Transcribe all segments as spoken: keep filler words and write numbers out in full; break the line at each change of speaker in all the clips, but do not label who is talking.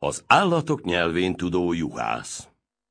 Az állatok nyelvén tudó juhász.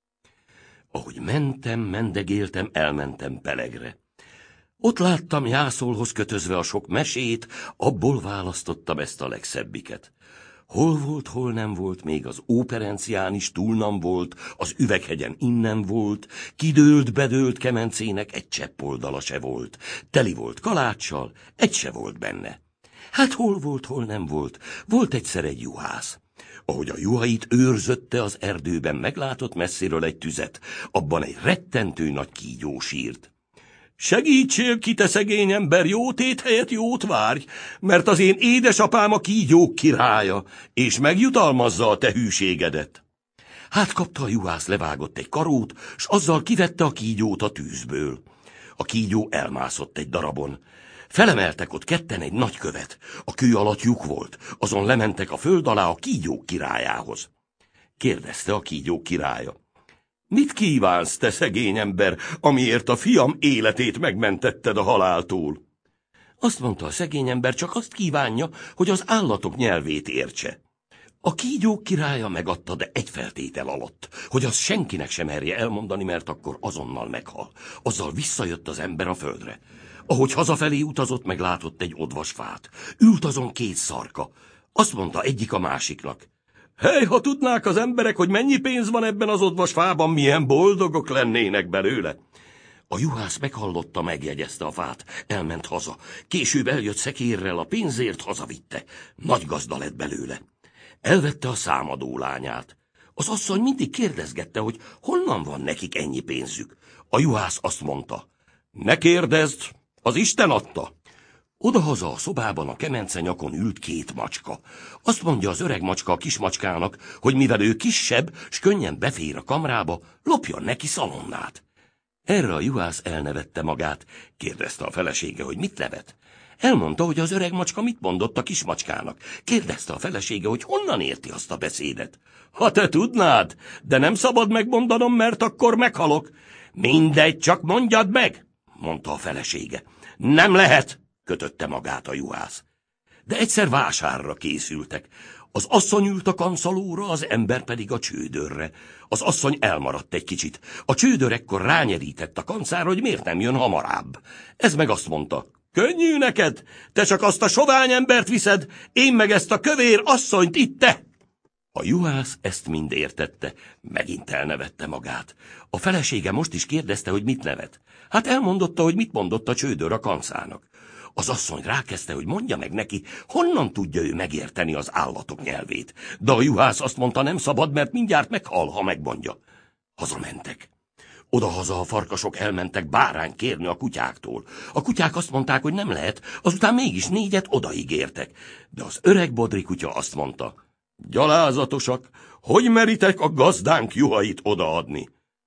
Ahogy mentem, mendegéltem, elmentem Pelegre. Ott láttam Jászolhoz kötözve a sok mesét, abból választottam ezt a legszebbiket. Hol volt, hol nem volt, még az óperencián is túlnam volt, az Üveghegyen innen volt, kidőlt, bedőlt kemencének egy csepp oldala se volt, teli volt kaláccsal, egy se volt benne. Hát hol volt, hol nem volt, volt egyszer egy juhász. Ahogy a juhait őrzötte, az erdőben meglátott messziről egy tüzet, abban egy rettentő nagy kígyó sírt. Segítsél ki, te szegény ember, jó tét helyett jót várj, mert az én édesapám a kígyók királya, és megjutalmazza a te hűségedet. Hát kapta a juhász, levágott egy karót, s azzal kivette a kígyót a tűzből. A kígyó elmászott egy darabon. Felemeltek ott ketten egy nagy követ. A kő alatt lyuk volt, azon lementek a föld alá a kígyók királyához. Kérdezte a kígyók királya. Mit kívánsz, te szegény ember, amiért a fiam életét megmentetted a haláltól? Azt mondta a szegény ember, csak azt kívánja, hogy az állatok nyelvét értse. A kígyók királya megadta, de egy feltétel alatt, hogy azt senkinek sem merje elmondani, mert akkor azonnal meghal. Azzal visszajött az ember a földre. Ahogy hazafelé utazott, meglátott egy odvasfát. Ült azon két szarka. Azt mondta egyik a másiknak. Hely, ha tudnák az emberek, hogy mennyi pénz van ebben az odvasfában, milyen boldogok lennének belőle. A juhász meghallotta, megjegyezte a fát, elment haza. Később eljött szekérrel, a pénzért hazavitte. Nagy gazda lett belőle. Elvette a számadó lányát. Az asszony mindig kérdezgette, hogy honnan van nekik ennyi pénzük. A juhász azt mondta. Ne kérdezd, az Isten adta. Odahaza a szobában a kemence nyakon ült két macska. Azt mondja az öreg macska a kis macskának, hogy mivel ő kisebb, s könnyen befér a kamrába, lopjon neki szalonnát. Erre a juhász elnevette magát, kérdezte a felesége, hogy mit nevet. Elmondta, hogy az öreg macska mit mondott a kis macskának. Kérdezte a felesége, hogy honnan érti azt a beszédet. Ha te tudnád, de nem szabad megmondanom, mert akkor meghalok. Mindegy, csak mondjad meg, mondta a felesége. Nem lehet, kötötte magát a juhász. De egyszer vásárra készültek. Az asszony ült a kanszalóra, az ember pedig a csődörre. Az asszony elmaradt egy kicsit. A csődör ekkor rányerített a kancára, hogy miért nem jön hamarabb. Ez meg azt mondta. Könnyű neked, te csak azt a sovány embert viszed, én meg ezt a kövér asszonyt itt te. A juhász ezt mind értette, megint elnevette magát. A felesége most is kérdezte, hogy mit nevet. Hát elmondotta, hogy mit mondott a csődör a kancának. Az asszony rákezdte, hogy mondja meg neki, honnan tudja ő megérteni az állatok nyelvét. De a juhász azt mondta, nem szabad, mert mindjárt meghal, ha megmondja. Hazamentek. Odahaza a farkasok elmentek bárányt kérni a kutyáktól. A kutyák azt mondták, hogy nem lehet, azután mégis négyet odaígértek. De az öreg bodri kutya azt mondta, gyalázatosak, hogy meritek a gazdánk juhait odaadni?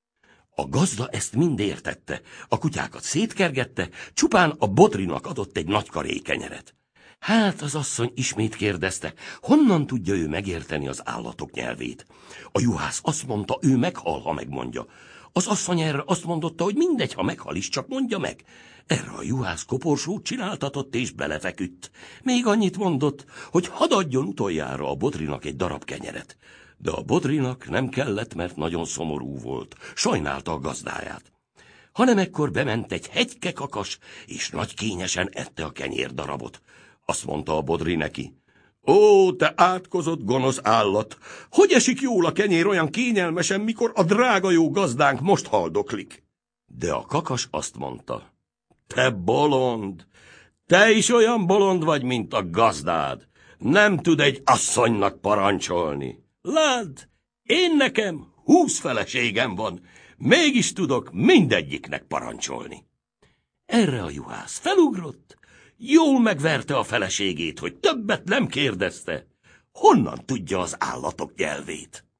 A gazda ezt mind értette, a kutyákat szétkergette, csupán a bodrinak adott egy nagy karé kenyeret. Hát az asszony ismét kérdezte, honnan tudja ő megérteni az állatok nyelvét. A juhász azt mondta, ő meghal, ha megmondja. Az asszony erre azt mondotta, hogy mindegy, ha meghal is, csak mondja meg. Erre a juhász koporsót csináltatott és belefeküdt. Még annyit mondott, hogy hadd adjon utoljára a bodrinak egy darab kenyeret. De a bodrinak nem kellett, mert nagyon szomorú volt, sajnálta a gazdáját. Hanem ekkor bement egy hegyke kakas, és nagy kényesen ette a kenyérdarabot. Azt mondta a bodri neki, ó, te átkozott gonosz állat, hogy esik jól a kenyér olyan kényelmesen, mikor a drága jó gazdánk most haldoklik? De a kakas azt mondta, te bolond, te is olyan bolond vagy, mint a gazdád, nem tud egy asszonynak parancsolni. Lásd, én nekem húsz feleségem van, mégis tudok mindegyiknek parancsolni. Erre a juhász felugrott, jól megverte a feleségét, hogy többet nem kérdezte. Honnan tudja az állatok nyelvét?